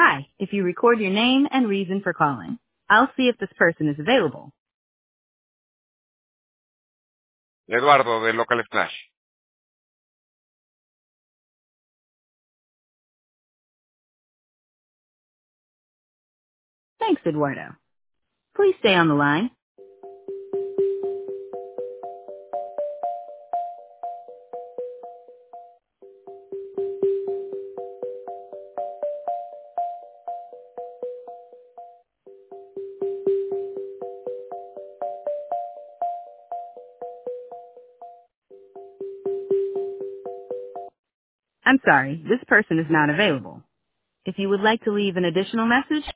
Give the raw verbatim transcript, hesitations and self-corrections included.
Hi, if you record your name and reason for calling, I'll see if this person is available. Eduardo de Local Splash. Thanks, Eduardo. Please stay on the line. I'm sorry, this person is not available. If you would like to leave an additional message,